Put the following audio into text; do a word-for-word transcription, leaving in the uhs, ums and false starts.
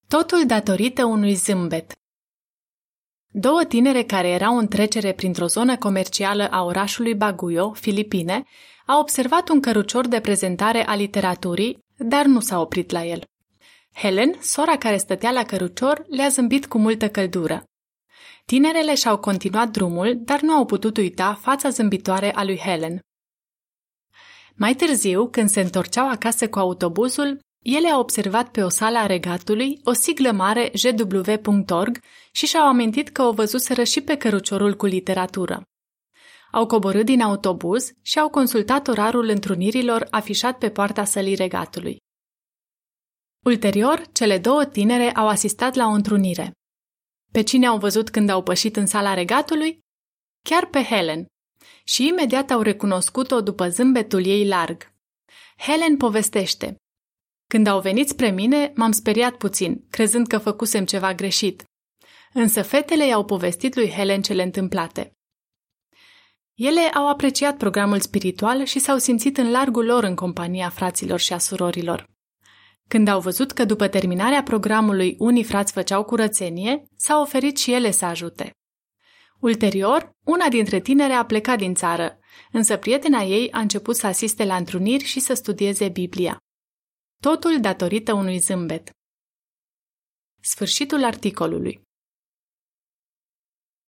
Totul datorită unui zâmbet. Două tinere care erau în trecere printr-o zonă comercială a orașului Baguio, Filipine, au observat un cărucior de prezentare a literaturii, dar nu s-au oprit la el. Helen, sora care stătea la cărucior, le-a zâmbit cu multă căldură. Tinerele și-au continuat drumul, dar nu au putut uita fața zâmbitoare a lui Helen. Mai târziu, când se întorceau acasă cu autobuzul, ele au observat pe o sală a regatului o siglă mare J W punct org și și-au amintit că o văzuseră și pe căruciorul cu literatură. Au coborât din autobuz și au consultat orarul întrunirilor afișat pe poarta sălii regatului. Ulterior, cele două tinere au asistat la o întrunire. Pe cine au văzut când au pășit în sala regatului? Chiar pe Helen. Și imediat au recunoscut-o după zâmbetul ei larg. Helen povestește: "Când au venit spre mine, m-am speriat puțin, crezând că făcusem ceva greșit. Însă fetele i-au povestit lui Helen cele întâmplate. Ele au apreciat programul spiritual și s-au simțit în largul lor în compania fraților și a surorilor. Când au văzut că după terminarea programului unii frați făceau curățenie, s-au oferit și ele să ajute. Ulterior, una dintre tinere a plecat din țară, însă prietena ei a început să asiste la întruniri și să studieze Biblia. Totul datorită unui zâmbet." Sfârșitul articolului.